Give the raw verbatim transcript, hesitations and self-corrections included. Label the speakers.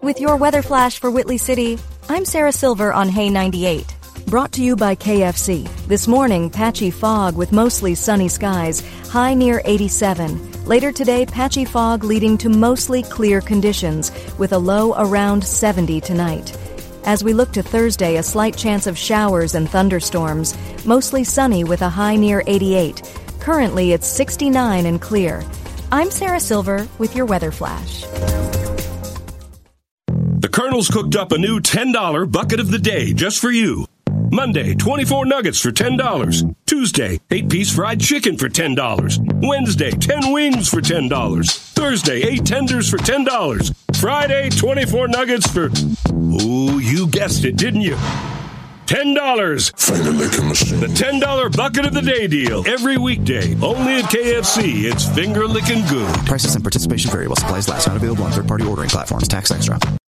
Speaker 1: with your weather flash for Whitley City. I'm Sarah Silver on Hay ninety-eight. Brought to you by K F C. This morning, patchy fog with mostly sunny skies, high near eighty-seven. Later today, patchy fog leading to mostly clear conditions, with a low around seventy tonight. As we look to Thursday, a slight chance of showers and thunderstorms, mostly sunny with a high near eighty-eight. Currently, it's sixty-nine and clear. I'm Sarah Silver with your weather flash.
Speaker 2: The Colonel's cooked up a new ten dollar bucket of the day just for you. Monday, twenty-four nuggets for ten dollars. Tuesday, eight-piece fried chicken for ten dollars. Wednesday, ten wings for ten dollars. Thursday, eight tenders for ten dollars. Friday, twenty-four nuggets for... Ooh, you guessed it, didn't you? ten dollars.
Speaker 3: Finger licking machine.
Speaker 2: The ten dollar bucket of the day deal. Every weekday. Only at K F C. It's finger licking good.
Speaker 4: Prices and participation vary while supplies last. Not available on third-party ordering platforms. Tax extra.